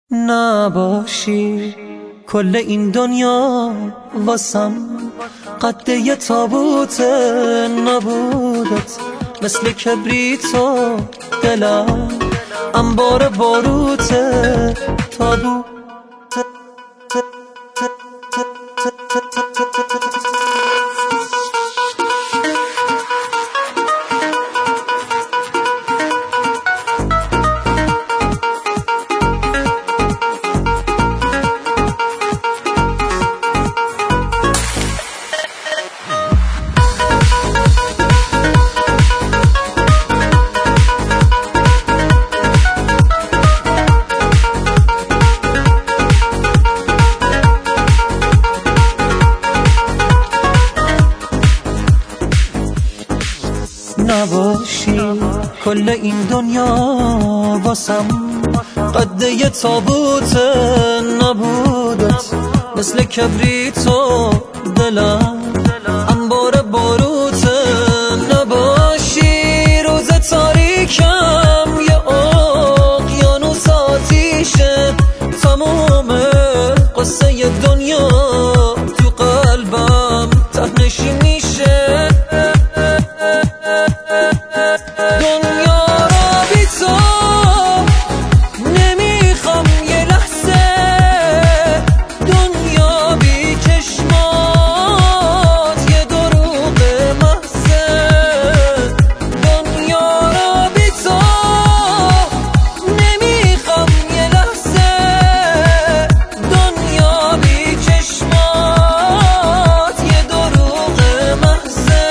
نباشی کل این دنیا واسم قد یه تابوت نبودت، مثل کبریتو دلم انبار باروت تابوت. نباشی کل این دنیا واسم قد یه تابوت نبودت، مثل کبریتو دلم انبار باروت. نباشی روز تاریکم یه اقیانوس آتیشه، تموم قصه دنیا تو قلبم ته‌نشین میشه. دنیا را بی تو نمیخوام یه لحظه، دنیا بی چشمات یه دروغ محضه. دنیا را بی تو نمیخوام یه لحظه، دنیا بی چشمات یه دروغ محضه.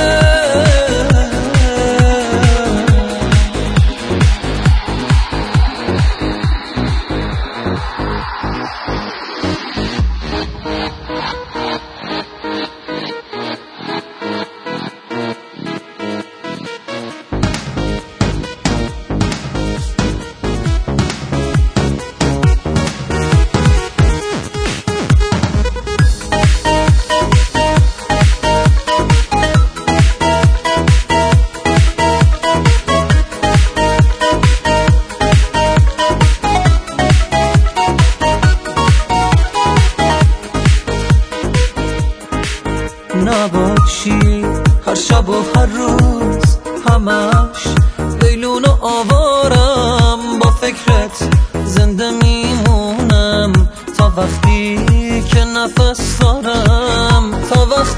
نباشی هر شب و هر روز همش لیلون و آوارم، با فکرت زنده میمونم تا وقتی که نفس دارم، تا وقتی